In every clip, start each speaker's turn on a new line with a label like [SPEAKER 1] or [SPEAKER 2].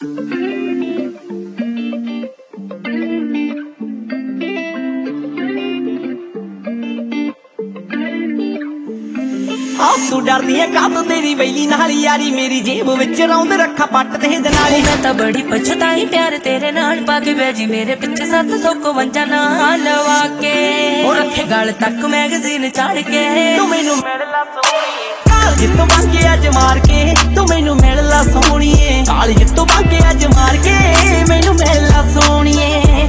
[SPEAKER 1] तू डरदी है काब तेरी वैली नाल यारी मेरी जेब विच रौंद रखा पट ते नाल
[SPEAKER 2] मैं तो बड़ी पछताई प्यार तेरे नाल पाके बैजी मेरे पिछे 752 नाल लवा के और रखे गल तक मैगजीन चाड़ के
[SPEAKER 1] तू मैनू मिल ला सोहणीए काल जित्तों बांके अज मार के तू मैनू मिल ला सोहणीए काल जित्तों बांके अज मार के मैनू मिल ला सोहणीए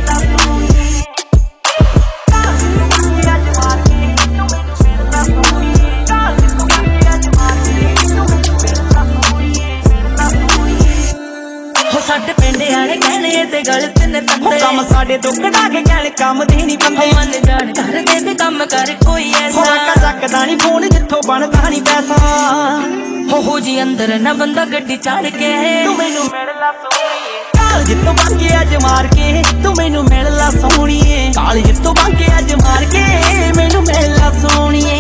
[SPEAKER 2] साडे पिंडे आले कहने ते गलत ने तंदे
[SPEAKER 1] काम साडे तो कढा के कहने काम दे नहीं बंदे
[SPEAKER 2] मन जान कर दे भी काम कर कोई ऐसा
[SPEAKER 1] का जकदा नहीं फोन जिथों बनदा नहीं पैसा
[SPEAKER 2] हो जी अंदर ना बंदा गड्डी चाड़ के
[SPEAKER 1] तू मैनू मिल ला सोहणीए काल जित्तों बांके अज मार के तू मैनू मिल ला सोहणीए काल जित्तों बांके अज मार के मैनू मिल ला सोहणीए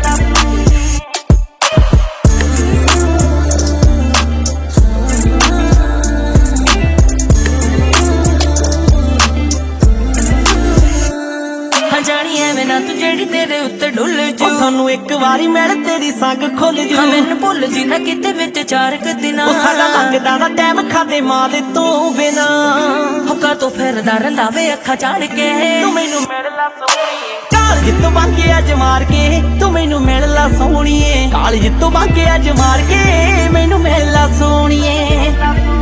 [SPEAKER 2] जानी है मैं ना तू जेड़ी तेरे उत्ते डुल जू
[SPEAKER 1] सानू एक वारी मिल तेरी संग खुल जू
[SPEAKER 2] मैनू भुल जी ना किते विच 4 दिन
[SPEAKER 1] साडा लगदा दा टाइम खादे मां दे तों बिना
[SPEAKER 2] हुक्का तो फिरदा रहिंदा वे अखा चाड़ के
[SPEAKER 1] तू मैनू मिल ला सोहणीए काल जित्तों बांके अज मार के तू मैनू मिल ला सोहणीए काल जित्तों बांके अज मार के मैनू मिल ला सोहणीए।